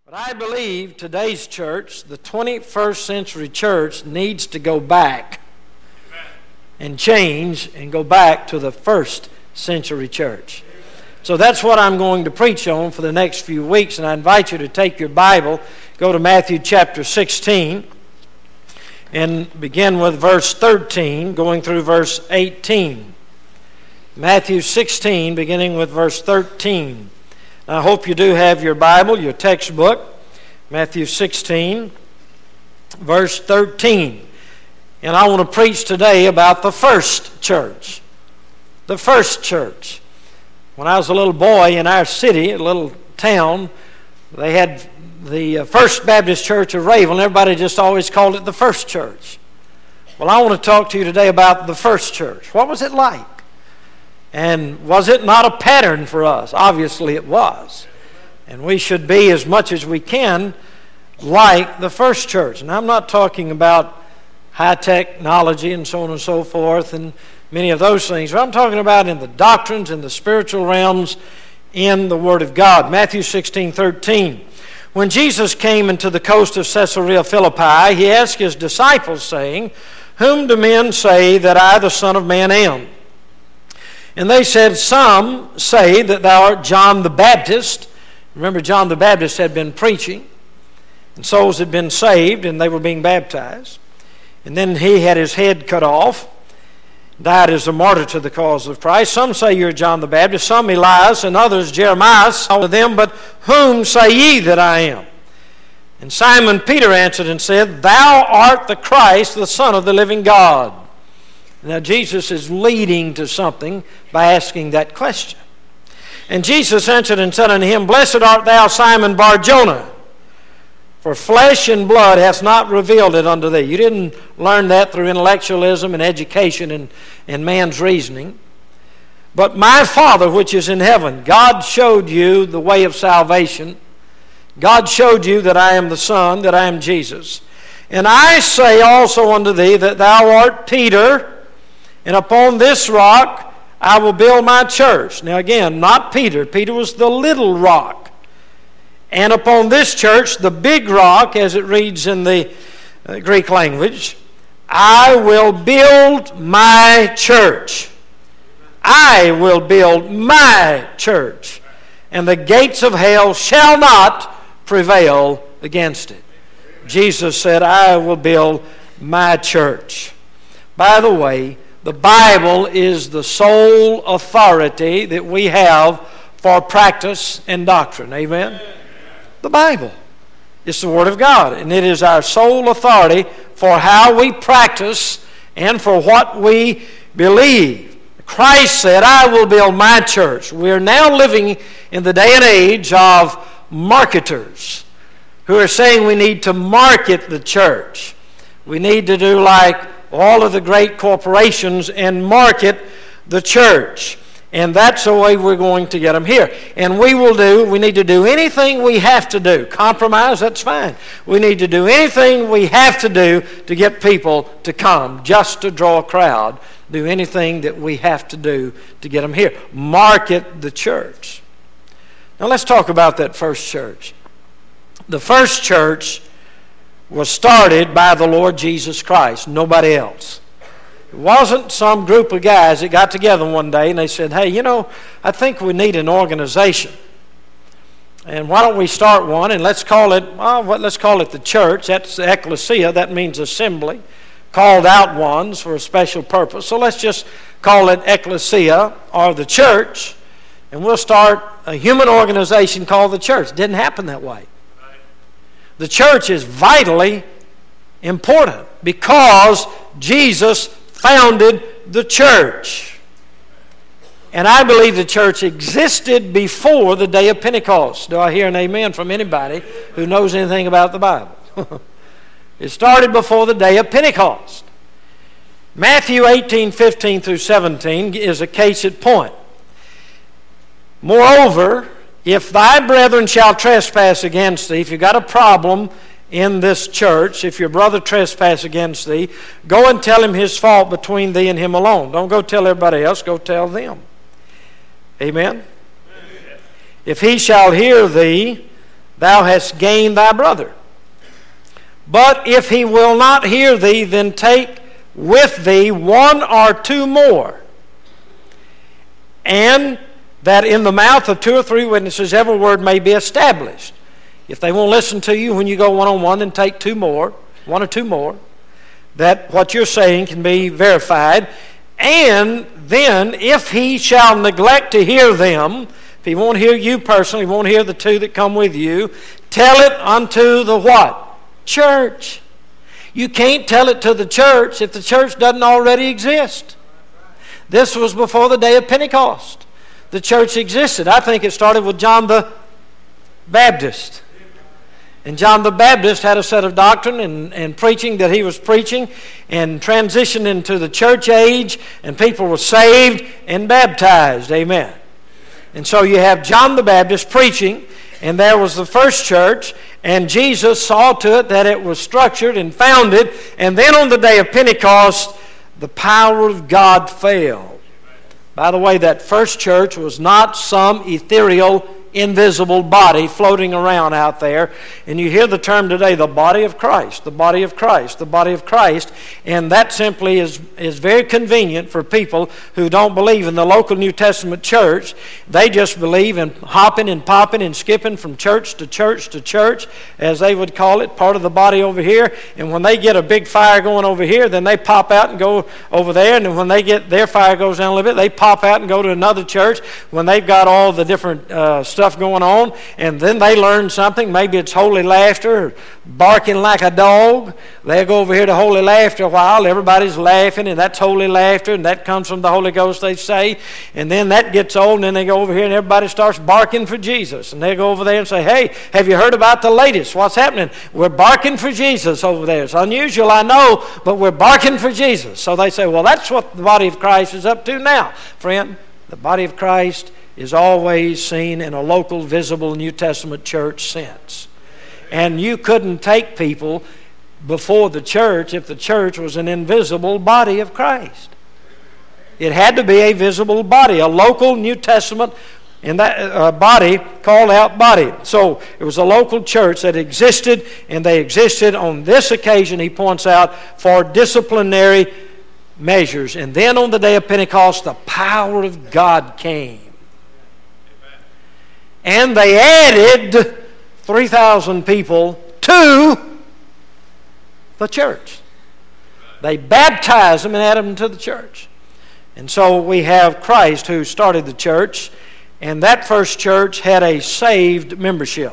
But I believe today's church, the 21st century church, needs to go back and change and go back to the first century church. So that's what I'm going to preach on for the next few weeks, and I invite you to take your Bible, go to Matthew chapter 16, and begin with verse 13, going through verse 18. Matthew 16, beginning with verse 13. I hope you do have your Bible, your textbook, Matthew 16, verse 13. And I want to preach today about the first church. The first church. When I was a little boy in our city, a little town, they had the First Baptist Church of Raven. Everybody just always called it the first church. Well, I want to talk to you today about the first church. What was it like? And was it not a pattern for us? Obviously it was. And we should be, as much as we can, like the first church. And I'm not talking about high technology and so on and so forth and many of those things. But I'm talking about in the doctrines and the spiritual realms in the Word of God. Matthew 16:13. When Jesus came into the coast of Caesarea Philippi, he asked his disciples, saying, "Whom do men say that I, the Son of Man, am?" And they said, "Some say that thou art John the Baptist." Remember, John the Baptist had been preaching, and souls had been saved, and they were being baptized. And then he had his head cut off, died as a martyr to the cause of Christ. Some say you're John the Baptist, some Elias, and others Jeremiah. All of them, but whom say ye that I am? And Simon Peter answered and said, "Thou art the Christ, the Son of the living God." Now Jesus is leading to something by asking that question. And Jesus answered and said unto him, "Blessed art thou, Simon Bar-Jonah, for flesh and blood hath not revealed it unto thee." You didn't learn that through intellectualism and education and man's reasoning. "But my Father which is in heaven." God showed you the way of salvation. God showed you that I am the Son, that I am Jesus. "And I say also unto thee that thou art Peter, and upon this rock I will build my church." Now again, not Peter. Peter was the little rock. "And upon this church, the big rock," as it reads in the Greek language, "I will build my church." I will build my church. "And the gates of hell shall not prevail against it." Jesus said, "I will build my church." By the way, the Bible is the sole authority that we have for practice and doctrine. Amen? The Bible. It's the Word of God, and it is our sole authority for how we practice and for what we believe. Christ said, "I will build my church." We are now living in the day and age of marketers who are saying we need to market the church. We need to do like all of the great corporations and market the church. And that's the way we're going to get them here. And we need to do anything we have to do. Compromise, that's fine. We need to do anything we have to do to get people to come, just to draw a crowd. Do anything that we have to do to get them here. Market the church. Now let's talk about that first church. The first church was started by the Lord Jesus Christ, nobody else. It wasn't some group of guys that got together one day and they said, "Hey, I think we need an organization. And why don't we start one, and let's call it the church." That's the ecclesia, that means assembly, called out ones for a special purpose. So let's just call it ecclesia or the church, and we'll start a human organization called the church. It didn't happen that way. The church is vitally important because Jesus founded the church. And I believe the church existed before the day of Pentecost. Do I hear an amen from anybody who knows anything about the Bible? It started before the day of Pentecost. Matthew 18:15 through 17 is a case in point. "Moreover, if thy brethren shall trespass against thee," if you've got a problem in this church, if your brother trespass against thee, go and tell him his fault between thee and him alone. Don't go tell everybody else, go tell them. Amen? If he shall hear thee, thou hast gained thy brother. But if he will not hear thee, then take with thee one or two more, and that in the mouth of two or three witnesses every word may be established. If they won't listen to you when you go one-on-one, then take two more, one or two more, that what you're saying can be verified. And then if he shall neglect to hear them, if he won't hear you personally, he won't hear the two that come with you, tell it unto the what? Church. You can't tell it to the church if the church doesn't already exist. This was before the day of Pentecost. The church existed. I think it started with John the Baptist. And John the Baptist had a set of doctrine and preaching that he was preaching, and transitioned into the church age, and people were saved and baptized. Amen. And so you have John the Baptist preaching, and there was the first church, and Jesus saw to it that it was structured and founded, and then on the day of Pentecost, the power of God fell. By the way, that first church was not some ethereal, invisible body floating around out there. And you hear the term today, the body of Christ, the body of Christ, the body of Christ. And that simply is very convenient for people who don't believe in the local New Testament church. They just believe in hopping and popping and skipping from church to church to church, as they would call it, part of the body over here. And when they get a big fire going over here, then they pop out and go over there. And then when they get their fire goes down a little bit, they pop out and go to another church when they've got all the different stuff going on, and then they learn something. Maybe it's holy laughter, or barking like a dog. They'll go over here to holy laughter a while. Everybody's laughing, and that's holy laughter, and that comes from the Holy Ghost, they say. And then that gets old, and then they go over here, and everybody starts barking for Jesus. And they go over there and say, hey, have you heard about the latest? What's happening? We're barking for Jesus over there. It's unusual, I know, but we're barking for Jesus. So they say, well, that's what the body of Christ is up to now, friend. The body of Christ is always seen in a local, visible New Testament church sense. And you couldn't take people before the church if the church was an invisible body of Christ. It had to be a visible body, a local New Testament and that body, called out body. So it was a local church that existed, and they existed on this occasion, he points out, for disciplinary measures. And then on the day of Pentecost, the power of God came. And they added 3,000 people to the church. They baptized them and added them to the church. And so we have Christ who started the church, and that first church had a saved membership.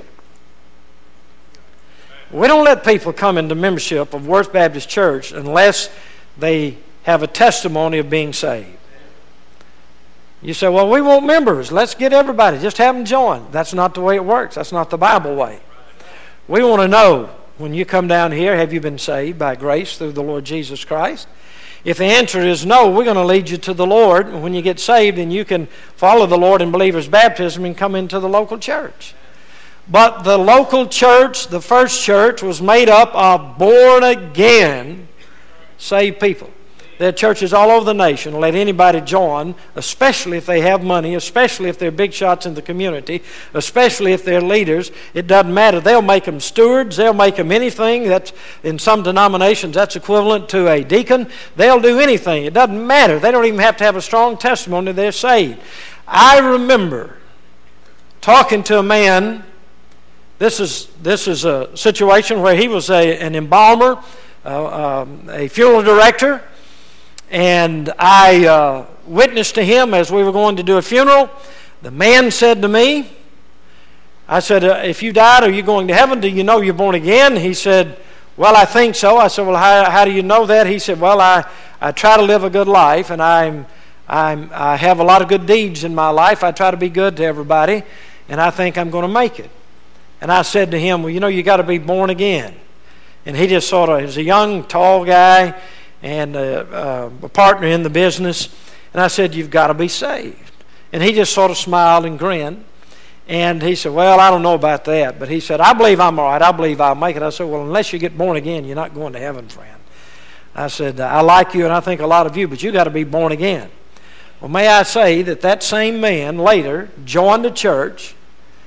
We don't let people come into membership of Worth Baptist Church unless they have a testimony of being saved. You say, well, we want members. Let's get everybody. Just have them join. That's not the way it works. That's not the Bible way. We want to know, when you come down here, have you been saved by grace through the Lord Jesus Christ? If the answer is no, we're going to lead you to the Lord. And when you get saved, then you can follow the Lord in believer's baptism and come into the local church. But the local church, the first church, was made up of born-again saved people. There are churches all over the nation. Let anybody join, especially if they have money, especially if they're big shots in the community, especially if they're leaders. It doesn't matter. They'll make them stewards. They'll make them anything. That's, in some denominations, that's equivalent to a deacon. They'll do anything. It doesn't matter. They don't even have to have a strong testimony. They're saved. I remember talking to a man. This is a situation where he was an embalmer, a funeral director. And I witnessed to him as we were going to do a funeral. The man said to me, I said, if you died, are you going to heaven? Do you know you're born again? He said, well, I think so. I said, well, how do you know that? He said, well, I try to live a good life, and I have a lot of good deeds in my life. I try to be good to everybody, and I think I'm going to make it. And I said to him, well, you got to be born again. And he just sort of, he was a young, tall guy, and a partner in the business. And I said, you've got to be saved. And he just sort of smiled and grinned. And he said, well, I don't know about that. But he said, I believe I'm all right. I believe I'll make it. I said, well, unless you get born again, you're not going to heaven, friend. I said, I like you, and I think a lot of you, but you got to be born again. Well, may I say that same man later joined the church,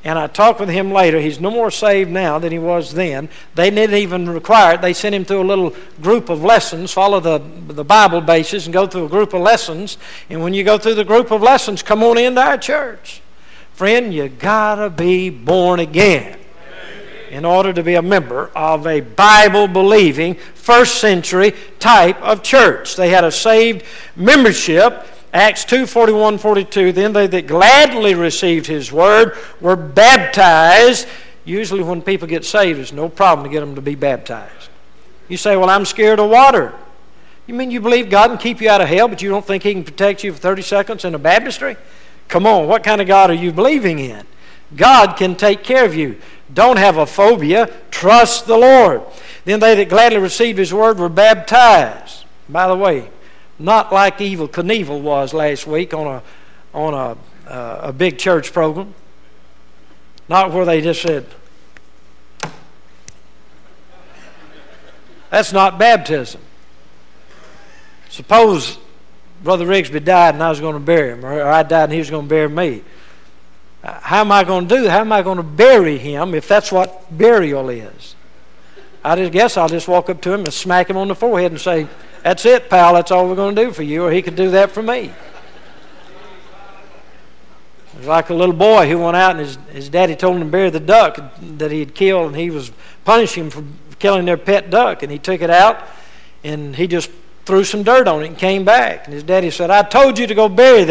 And I talked with him later. He's no more saved now than he was then. They didn't even require it. They sent him through a little group of lessons, follow the Bible basis, and go through a group of lessons. And when you go through the group of lessons, come on into our church. Friend, you got to be born again in order to be a member of a Bible-believing, first-century type of church. They had a saved membership. Acts 2:41-42, then they that gladly received his word were baptized. Usually when people get saved, there's no problem to get them to be baptized. You say, well, I'm scared of water. You mean you believe God can keep you out of hell, but you don't think he can protect you for 30 seconds in a baptistry? Come on, what kind of God are you believing in? God can take care of you. Don't have a phobia. Trust the Lord. Then they that gladly received his word were baptized. By the way, not like Evel Knievel was last week on a big church program. Not where they just said, that's not baptism. Suppose Brother Rigsby died and I was going to bury him, or I died and he was going to bury me. How am I going to do that? How am I going to bury him if that's what burial is? I just guess I'll just walk up to him and smack him on the forehead and say, that's it, pal, that's all we're going to do for you, or he could do that for me. It was like a little boy who went out and his daddy told him to bury the duck that he had killed, and he was punishing him for killing their pet duck, and he took it out and he just threw some dirt on it and came back. And his daddy said, I told you to go bury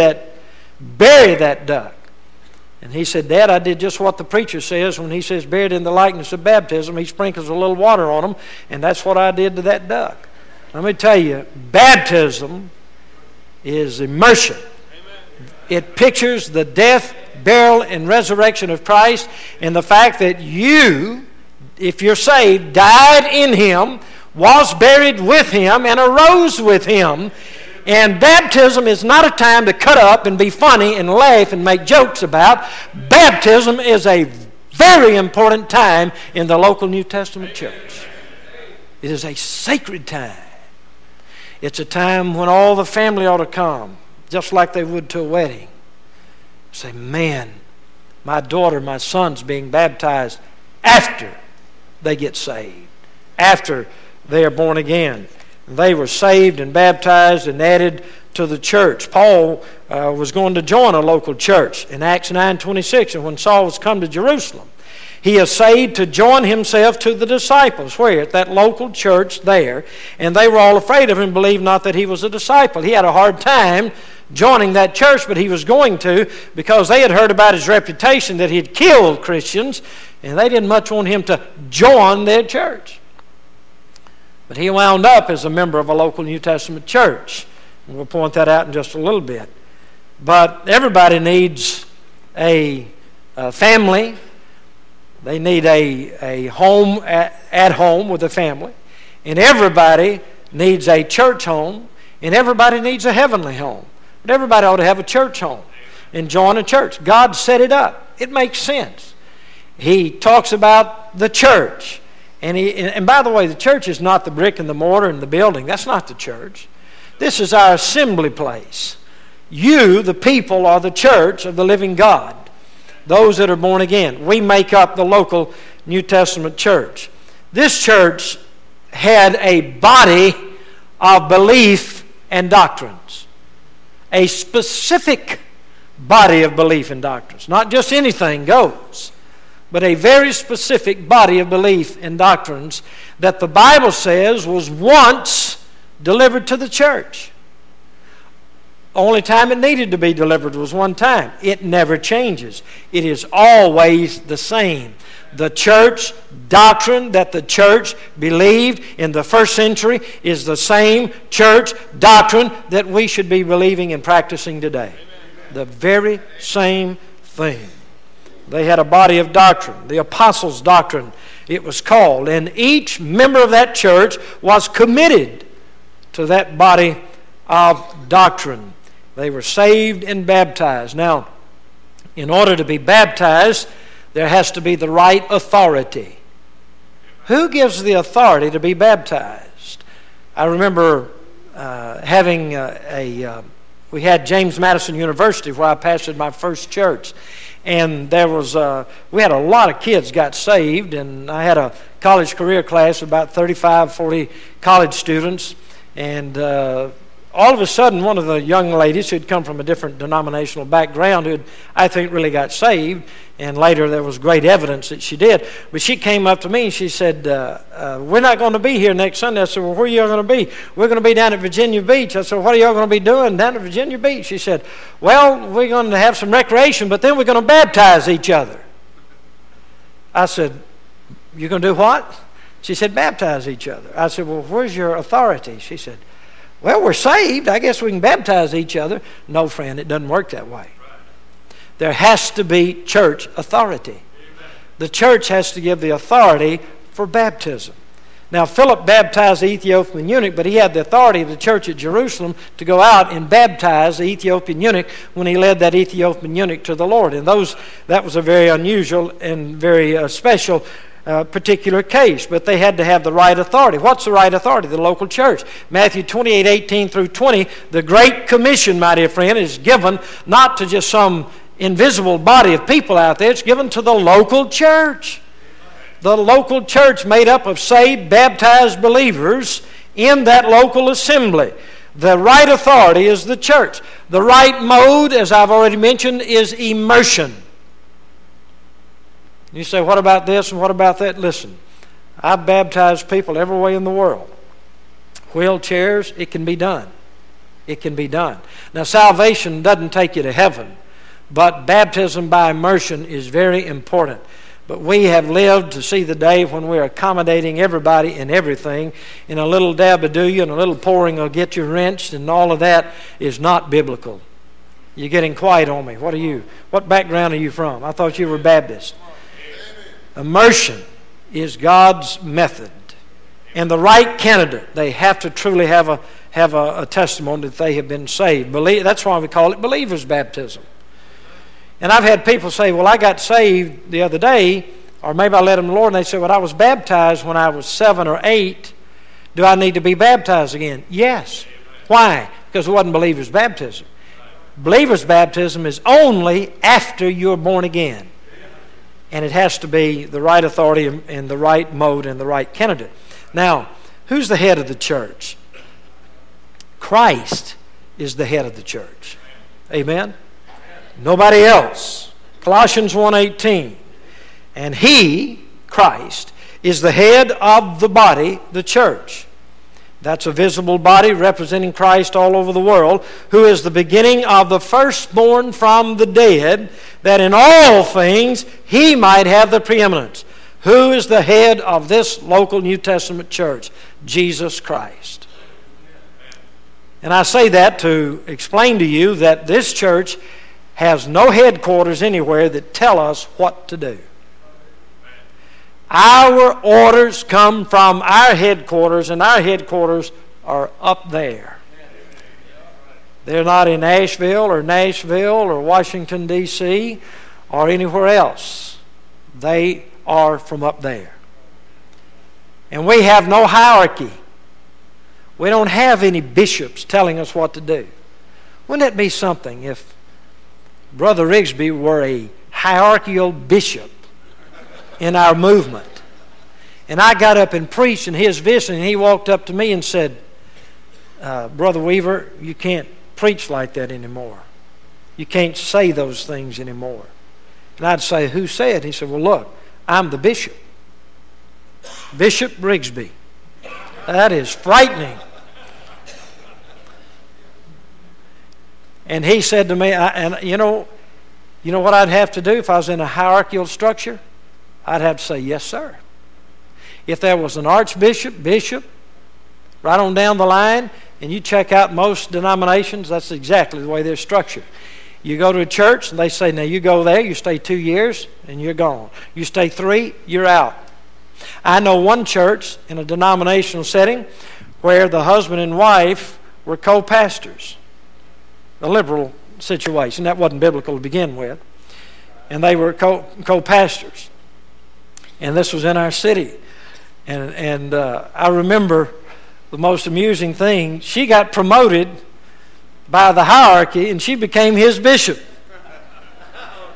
that duck. And he said, Dad, I did just what the preacher says when he says buried in the likeness of baptism. He sprinkles a little water on them, and that's what I did to that duck. Let me tell you, baptism is immersion. Amen. It pictures the death, burial, and resurrection of Christ, and the fact that you, if you're saved, died in him, was buried with him, and arose with him. And baptism is not a time to cut up and be funny and laugh and make jokes about. Baptism is a very important time in the local New Testament church. It is a sacred time. It's a time when all the family ought to come, just like they would to a wedding. Say, man, my daughter, my son's being baptized after they get saved, after they are born again. They were saved and baptized and added to the church. Paul was going to join a local church in Acts 9:26, and when Saul was come to Jerusalem, he essayed to join himself to the disciples. Where? At that local church there. And they were all afraid of him, believed not that he was a disciple. He had a hard time joining that church, but he was going to, because they had heard about his reputation that he had killed Christians, and they didn't much want him to join their church. But he wound up as a member of a local New Testament church. And we'll point that out in just a little bit. But everybody needs a family. They need a home at home with a family. And everybody needs a church home. And everybody needs a heavenly home. But everybody ought to have a church home and join a church. God set it up. It makes sense. He talks about the church. And by the way, the church is not the brick and the mortar and the building. That's not the church. This is our assembly place. You, the people, are the church of the living God. Those that are born again. We make up the local New Testament church. This church had a body of belief and doctrines. A specific body of belief and doctrines. Not just anything goes, but a very specific body of belief and doctrines that the Bible says was once delivered to the church. Only time it needed to be delivered was one time. It never changes. It is always the same. The church doctrine that the church believed in the first century is the same church doctrine that we should be believing and practicing today. The very same thing. They had a body of doctrine, the apostles' doctrine it was called, and each member of that church was committed to that body of doctrine. They were saved and baptized. Now, in order to be baptized, there has to be the right authority. Who gives the authority to be baptized? I remember we had James Madison University where I pastored my first church. And there was we had a lot of kids got saved, and I had a college career class of about 35, 40 college students, and all of a sudden, one of the young ladies who had come from a different denominational background, who had, I think, really got saved, and later there was great evidence that she did, but she came up to me and she said, we're not going to be here next Sunday. I said, well, where are you going to be? We're going to be down at Virginia Beach. I said, what are y'all going to be doing down at Virginia Beach? She said, well, we're going to have some recreation, but then we're going to baptize each other. I said, you're going to do what? She said, baptize each other. I said, well, where's your authority? She said, well, we're saved. I guess we can baptize each other. No, friend, it doesn't work that way. There has to be church authority. The church has to give the authority for baptism. Now, Philip baptized the Ethiopian eunuch, but he had the authority of the church at Jerusalem to go out and baptize the Ethiopian eunuch when he led that Ethiopian eunuch to the Lord. And that was a very unusual and very special particular case, but they had to have the right authority. What's the right authority? The local church. Matthew 28:18 through 20, the Great Commission, my dear friend, is given not to just some invisible body of people out there. It's given to the local church. The local church made up of saved, baptized believers in that local assembly. The right authority is the church. The right mode, as I've already mentioned, is immersion. You say, what about this and what about that? Listen, I've baptized people every way in the world. Wheelchairs, it can be done. It can be done. Now, salvation doesn't take you to heaven, but baptism by immersion is very important. But we have lived to see the day when we're accommodating everybody and everything, and a little dab will do you and a little pouring will get you wrenched, and all of that is not biblical. You're getting quiet on me. What are you? What background are you from? I thought you were Baptist. Immersion is God's method. And the right candidate, they have to truly have a testimony that they have been saved. That's why we call it believer's baptism. And I've had people say, well, I got saved the other day, or maybe I led them to the Lord, and they said, well, I was baptized when I was 7 or 8. Do I need to be baptized again? Yes. Why? Because it wasn't believer's baptism. Believer's baptism is only after you're born again. And it has to be the right authority and the right mode and the right candidate. Now, who's the head of the church? Christ is the head of the church. Amen? Nobody else. Colossians 1:18. And He, Christ, is the head of the body, the church. That's a visible body representing Christ all over the world, who is the beginning of the firstborn from the dead, that in all things He might have the preeminence. Who is the head of this local New Testament church? Jesus Christ. And I say that to explain to you that this church has no headquarters anywhere that tell us what to do. Our orders come from our headquarters, and our headquarters are up there. They're not in Asheville or Nashville or Washington, D.C. or anywhere else. They are from up there. And we have no hierarchy. We don't have any bishops telling us what to do. Wouldn't it be something if Brother Rigsby were a hierarchical bishop in our movement? And I got up and preached in his vision, and he walked up to me and said, Brother Weaver, you can't preach like that anymore. You can't say those things anymore. And I'd say, who said? He said, well, look, I'm the bishop. Bishop Rigsby. That is frightening. And he said to me, and you know what I'd have to do if I was in a hierarchical structure? I'd have to say, yes, sir. If there was an archbishop, bishop, right on down the line, and you check out most denominations, that's exactly the way they're structured. You go to a church, and they say, now you go there, you stay 2 years, and you're gone. You stay 3, you're out. I know one church in a denominational setting where the husband and wife were co-pastors. A liberal situation. That wasn't biblical to begin with. And they were co-pastors. And this was in our city. And I remember the most amusing thing. She got promoted by the hierarchy, and she became his bishop.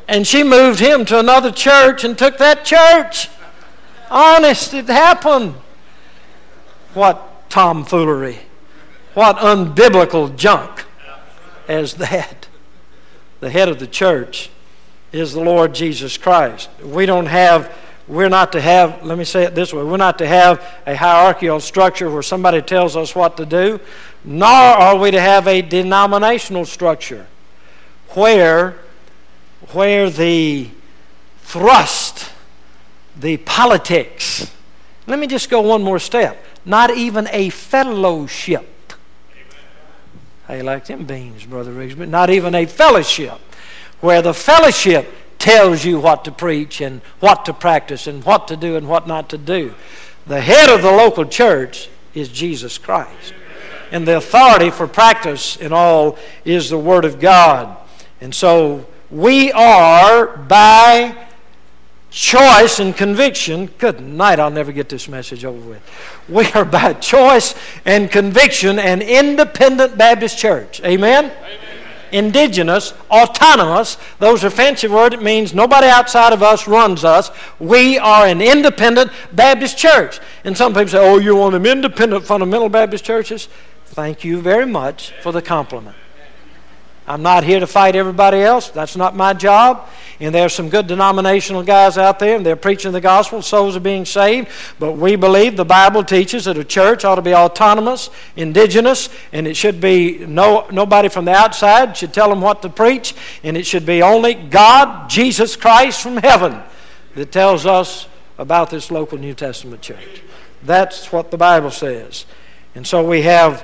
And she moved him to another church and took that church. Honest, it happened. What tomfoolery. What unbiblical junk as that. The head of the church is the Lord Jesus Christ. We're not to have, let me say it this way, we're not to have a hierarchical structure where somebody tells us what to do, nor are we to have a denominational structure where the thrust, the politics, let me just go one more step, not even a fellowship. How you like them beans, Brother Rigsby? Not even a fellowship where the fellowship tells you what to preach and what to practice and what to do and what not to do. The head of the local church is Jesus Christ. And the authority for practice in all is the Word of God. And so we are by choice and conviction. Good night, I'll never get this message over with. We are by choice and conviction an independent Baptist church. Amen? Amen. Indigenous, autonomous, those are fancy words. It means nobody outside of us runs us. We are an independent Baptist church. And some people say, oh, you're one of them independent fundamental Baptist churches. Thank you very much for the compliment. I'm not here to fight everybody else. That's not my job. And there's some good denominational guys out there, and they're preaching the gospel. Souls are being saved. But we believe the Bible teaches that a church ought to be autonomous, indigenous, and it should be nobody from the outside should tell them what to preach. And it should be only God, Jesus Christ from heaven, that tells us about this local New Testament church. That's what the Bible says. And so we have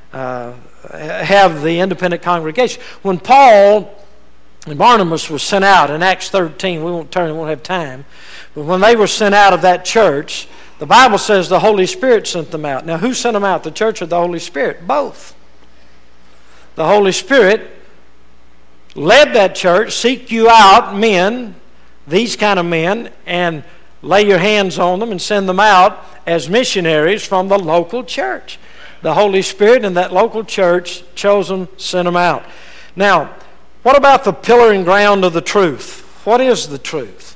the independent congregation. When Paul and Barnabas was sent out in Acts 13, we won't have time, but when they were sent out of that church, the Bible says the Holy Spirit sent them out. Now, who sent them out, the church or the Holy Spirit? Both. The Holy Spirit led that church, seek you out men, these kind of men, and lay your hands on them and send them out as missionaries from the local church. The Holy Spirit in that local church chose them, sent them out. Now, what about the pillar and ground of the truth? What is the truth?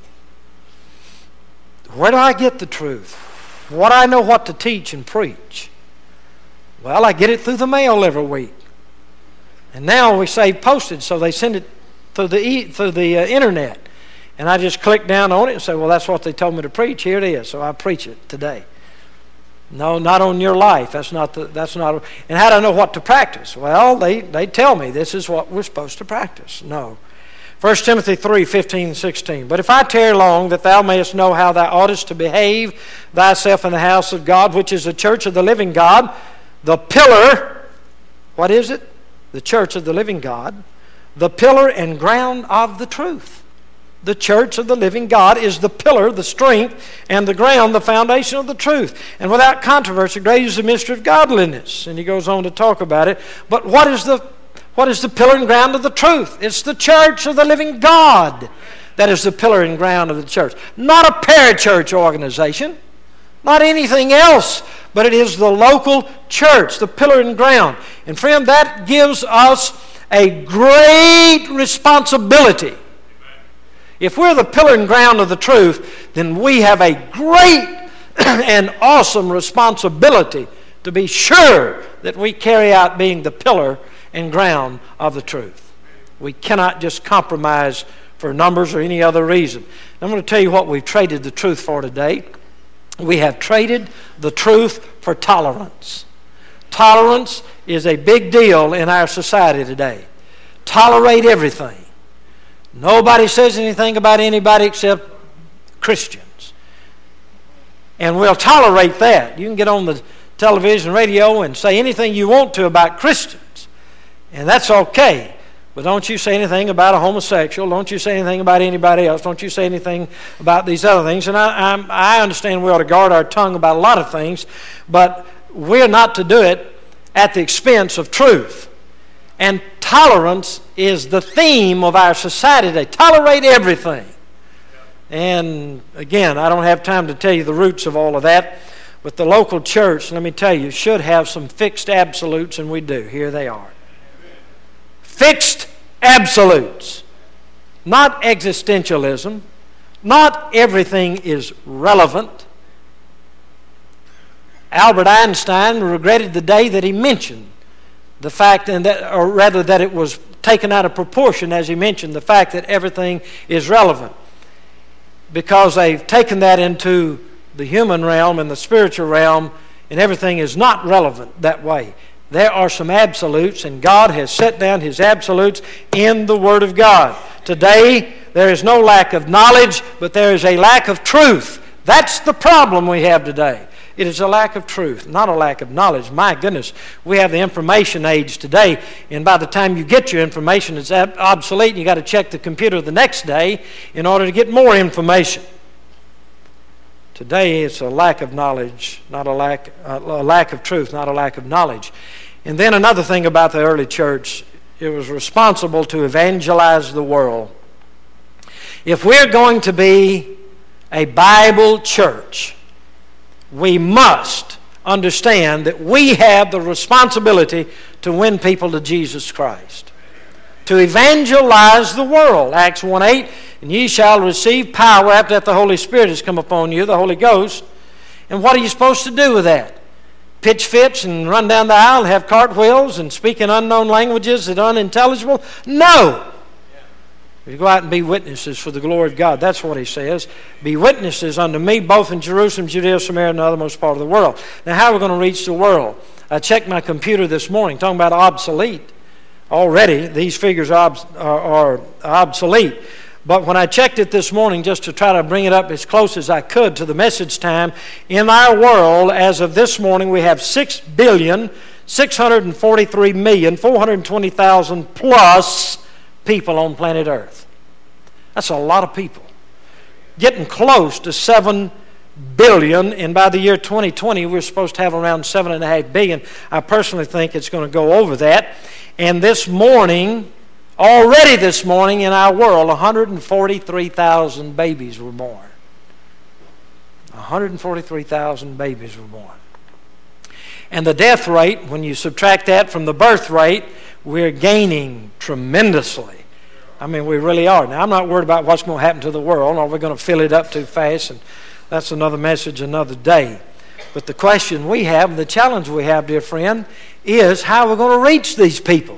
Where do I get the truth? What do I know what to teach and preach? Well, I get it through the mail every week. And now we save postage, so they send it through the internet. And I just click down on it and say, well, that's what they told me to preach. Here it is. So I preach it today. No, not on your life. That's not. And how do I know what to practice? Well, they tell me this is what we're supposed to practice. No. 1 Timothy 3, 15 and 16. But if I tarry long, that thou mayest know how thou oughtest to behave thyself in the house of God, which is the church of the living God, the pillar, what is it? The church of the living God, the pillar and ground of the truth. The church of the living God is the pillar, the strength, and the ground, the foundation of the truth. And without controversy, great is the mystery of godliness. And he goes on to talk about it. But what is the pillar and ground of the truth? It's the church of the living God that is the pillar and ground of the church. Not a parachurch organization, not anything else, but it is the local church, the pillar and ground. And friend, that gives us a great responsibility. If we're the pillar and ground of the truth, then we have a great and awesome responsibility to be sure that we carry out being the pillar and ground of the truth. We cannot just compromise for numbers or any other reason. I'm going to tell you what we've traded the truth for today. We have traded the truth for tolerance. Tolerance is a big deal in our society today. Tolerate everything. Nobody says anything about anybody except Christians. And we'll tolerate that. You can get on the television, radio, and say anything you want to about Christians. And that's okay. But don't you say anything about a homosexual. Don't you say anything about anybody else. Don't you say anything about these other things. And I understand we ought to guard our tongue about a lot of things. But we're not to do it at the expense of truth. And tolerance is the theme of our society today. Tolerate everything. And again, I don't have time to tell you the roots of all of that. But the local church, let me tell you, should have some fixed absolutes, and we do. Here they are. Fixed absolutes. not existentialism, not everything is relevant. Albert Einstein regretted the day that he mentioned the fact, or rather that it was taken out of proportion as he mentioned the fact that everything is relevant, because they've taken that into the human realm and the spiritual realm, and everything is not relevant that way. There are some absolutes, and God has set down His absolutes in the Word of God. Today, there is no lack of knowledge, but there is a lack of truth. That's the problem we have today. It is a lack of truth, not a lack of knowledge. My goodness, we have the information age today, and by the time you get your information, it's obsolete, and you've got to check the computer the next day in order to get more information. Today, it's a lack of knowledge, not a lack of truth, not a lack of knowledge. And then another thing about the early church, it was responsible to evangelize the world. If we're going to be a Bible church, we must understand that we have the responsibility to win people to Jesus Christ, to evangelize the world. Acts 1:8, and ye shall receive power after that the Holy Spirit has come upon you, the Holy Ghost. And what are you supposed to do with that? Pitch fits and run down the aisle, have cartwheels, and speak in unknown languages that are unintelligible? No! You go out and be witnesses for the glory of God. That's what he says. Be witnesses unto me both in Jerusalem, Judea, Samaria, and the othermost part of the world. Now, how are we going to reach the world? I checked my computer this morning, talking about obsolete. Already, these figures are obsolete. But when I checked it this morning, just to try to bring it up as close as I could to the message time, in our world, as of this morning, we have 6,643,420,000 plus people on planet Earth. That's a lot of people. Getting close to 7 billion, and by the year 2020, we're supposed to have around 7.5 billion. I personally think it's going to go over that. And this morning, already this morning in our world, 143,000 babies were born. 143,000 babies were born. And the death rate, when you subtract that from the birth rate, we're gaining tremendously. I mean, we really are. Now, I'm not worried about what's going to happen to the world, or we're going to fill it up too fast, and that's another message another day. But the question we have, and the challenge we have, dear friend, is how we're going to reach these people.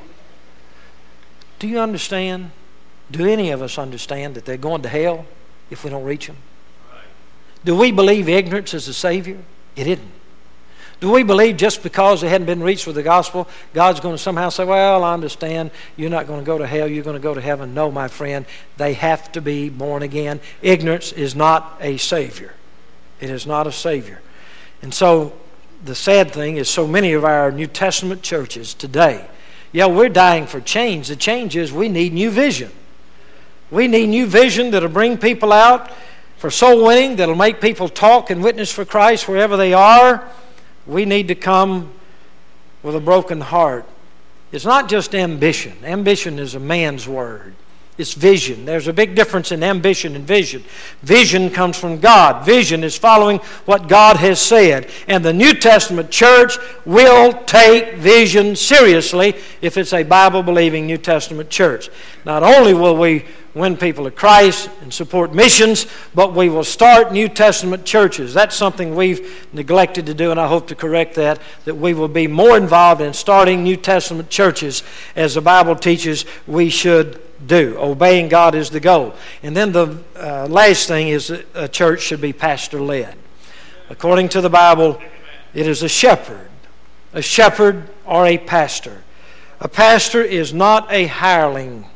Do you understand? Do any of us understand that they're going to hell if we don't reach them? Do we believe ignorance is the Savior? It isn't. Do we believe just because they hadn't been reached with the gospel, God's going to somehow say, well, I understand, you're not going to go to hell, you're going to go to heaven? No, my friend, they have to be born again. Ignorance is not a Savior. It is not a Savior. And so the sad thing is so many of our New Testament churches today, yeah, we're dying for change. The change is we need new vision. We need new vision that'll bring people out for soul winning, that'll make people talk and witness for Christ wherever they are. We need to come with a broken heart. It's not just ambition. Ambition is a man's word. It's vision. There's a big difference in ambition and vision. Vision comes from God. Vision is following what God has said. And the New Testament church will take vision seriously if it's a Bible-believing New Testament church. Not only will we win people to Christ and support missions, but we will start New Testament churches. That's something we've neglected to do, and I hope to correct that we will be more involved in starting New Testament churches as the Bible teaches we should do. Obeying God is the goal. And then the last thing is that a church should be pastor-led. According to the Bible, it is a shepherd or a pastor. A pastor is not a hireling.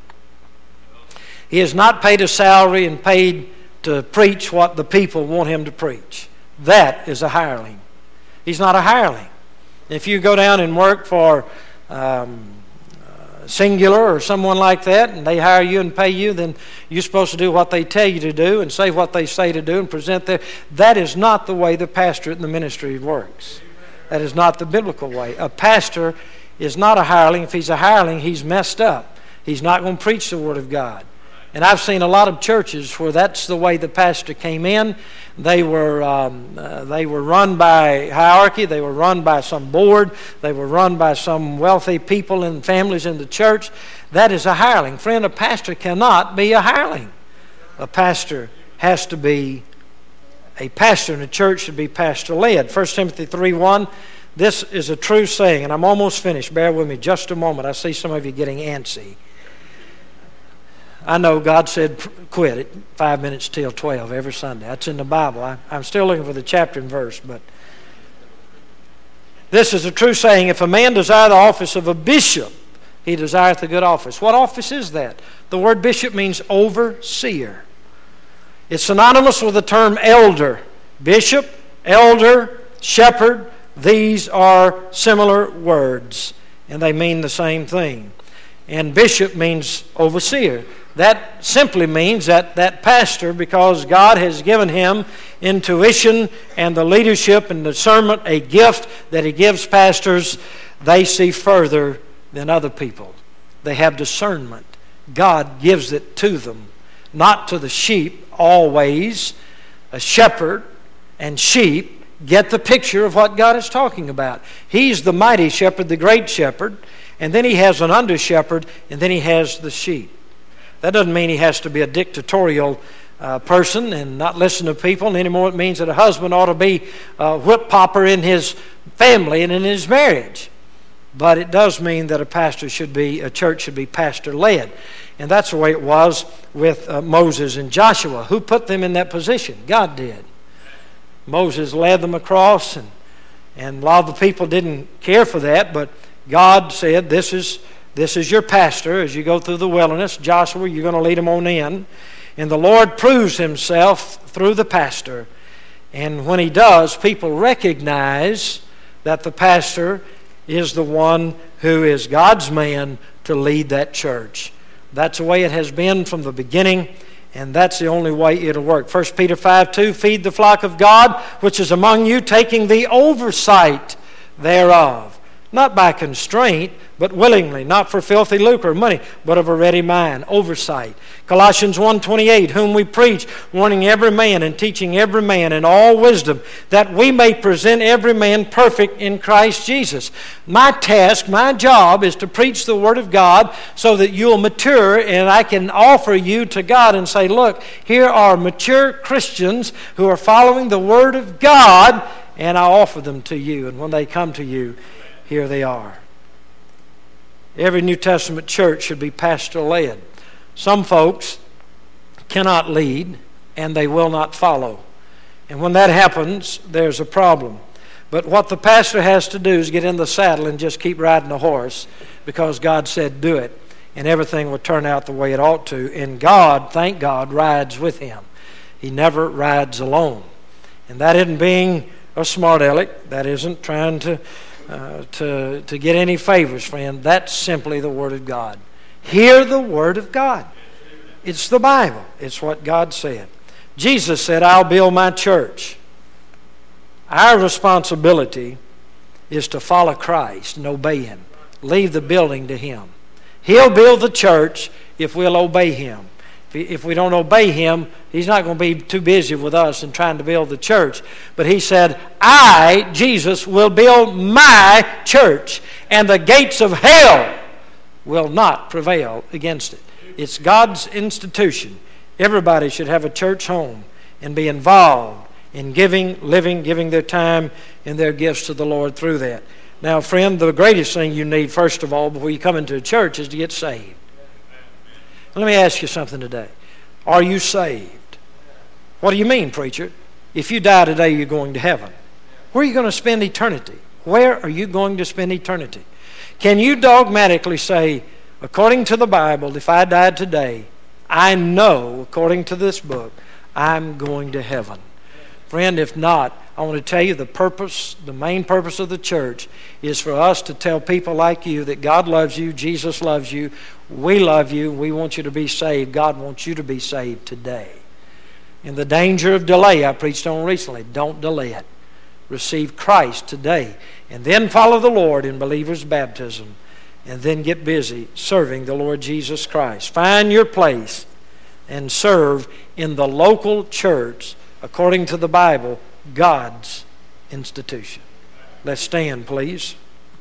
He is not paid a salary and paid to preach what the people want him to preach. That is a hireling. He's not a hireling. If you go down and work for Singular or someone like that, and they hire you and pay you, then you're supposed to do what they tell you to do and say what they say to do and present their... That is not the way the pastorate and the ministry works. That is not the biblical way. A pastor is not a hireling. If he's a hireling, he's messed up. He's not going to preach the Word of God. And I've seen a lot of churches where that's the way the pastor came in. They were run by hierarchy. They were run by some board. They were run by some wealthy people and families in the church. That is a hireling. Friend, a pastor cannot be a hireling. A pastor has to be a pastor, and a church should be pastor-led. 1 Timothy 3:1, this is a true saying, and I'm almost finished. Bear with me just a moment. I see some of you getting antsy. I know God said quit at 5 minutes till 12 every Sunday. That's in the Bible. I'm still looking for the chapter and verse, but this is a true saying. If a man desire the office of a bishop, he desireth a good office. What office is that? The word bishop means overseer. It's synonymous with the term elder. Bishop, elder, shepherd, these are similar words, and they mean the same thing. And bishop means overseer. That simply means that pastor, because God has given him intuition and the leadership and discernment, a gift that He gives pastors, they see further than other people. They have discernment. God gives it to them, not to the sheep always. A shepherd and sheep get the picture of what God is talking about. He's the mighty shepherd, the great shepherd, and then He has an under shepherd, and then He has the sheep. That doesn't mean he has to be a dictatorial person and not listen to people anymore. It means that a husband ought to be a whip popper in his family and in his marriage. But it does mean that a church should be pastor-led. And that's the way it was with Moses and Joshua. Who put them in that position? God did. Moses led them across, and a lot of the people didn't care for that, but God said, this is your pastor as you go through the wilderness. Joshua, you're going to lead them on in. And the Lord proves Himself through the pastor. And when He does, people recognize that the pastor is the one who is God's man to lead that church. That's the way it has been from the beginning, and that's the only way it'll work. 1 Peter 5:2, feed the flock of God, which is among you, taking the oversight thereof. Not by constraint, but willingly, not for filthy lucre or money, but of a ready mind, oversight. Colossians 1:28, whom we preach, warning every man and teaching every man in all wisdom, that we may present every man perfect in Christ Jesus. My task, my job is to preach the Word of God so that you'll mature, and I can offer you to God and say, look, here are mature Christians who are following the Word of God, and I offer them to you. And when they come to you, here they are. Every New Testament church should be pastor-led. Some folks cannot lead, and they will not follow. And when that happens, there's a problem. But what the pastor has to do is get in the saddle and just keep riding the horse, because God said do it, and everything will turn out the way it ought to. And God, thank God, rides with him. He never rides alone. And that isn't being a smart aleck. That isn't trying to get any favors, friend. That's simply the Word of God. Hear the Word of God. It's the Bible. It's what God said. Jesus said, I'll build my church. Our responsibility is to follow Christ and obey Him. Leave the building to Him. He'll build the church if we'll obey Him. If we don't obey Him, He's not going to be too busy with us in trying to build the church. But He said, I, Jesus, will build my church, and the gates of hell will not prevail against it. It's God's institution. Everybody should have a church home and be involved in giving, living, giving their time and their gifts to the Lord through that. Now, friend, the greatest thing you need, first of all, before you come into a church is to get saved. Let me ask you something today. Are you saved? What do you mean, preacher? If you die today, you're going to heaven. Where are you going to spend eternity? Where are you going to spend eternity? Can you dogmatically say, according to the Bible, if I died today, I know, according to this book, I'm going to heaven? Friend, if not, I want to tell you the main purpose of the church is for us to tell people like you that God loves you, Jesus loves you, we love you, we want you to be saved. God wants you to be saved today. And the danger of delay I preached on recently, don't delay it. Receive Christ today, and then follow the Lord in believer's baptism, and then get busy serving the Lord Jesus Christ. Find your place and serve in the local church, according to the Bible, God's institution. Let's stand, please.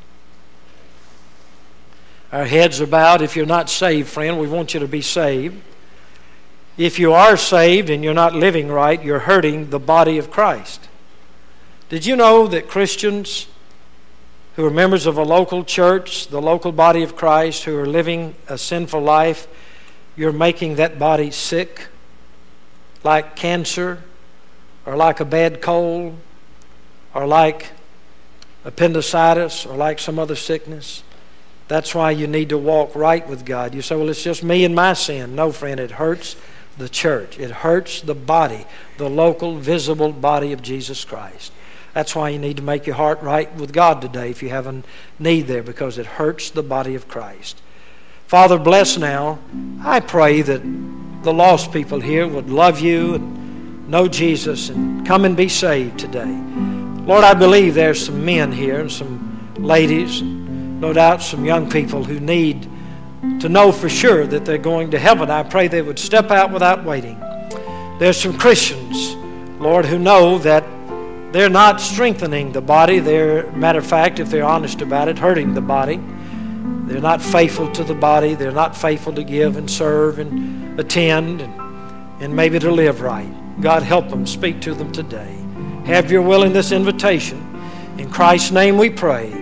Our heads are bowed. If you're not saved, friend, we want you to be saved. If you are saved and you're not living right, you're hurting the body of Christ. Did you know that Christians who are members of a local church, the local body of Christ, who are living a sinful life, you're making that body sick, like cancer, or like a bad cold, or like appendicitis, or like some other sickness? That's why you need to walk right with God. You say, well, it's just me and my sin. No, friend, it hurts the church. It hurts the body, the local, visible body of Jesus Christ. That's why you need to make your heart right with God today if you have a need there, because it hurts the body of Christ. Father, bless now. I pray that the lost people here would love you and know Jesus and come and be saved today. Lord, I believe there's some men here and some ladies, no doubt some young people who need to know for sure that they're going to heaven. I pray they would step out without waiting. There's some Christians, Lord, who know that they're not strengthening the body. They're, matter of fact, if they're honest about it, hurting the body. They're not faithful to the body. They're not faithful to give and serve and attend and maybe to live right. God, help them. Speak to them today. Have your will in this invitation. In Christ's name we pray.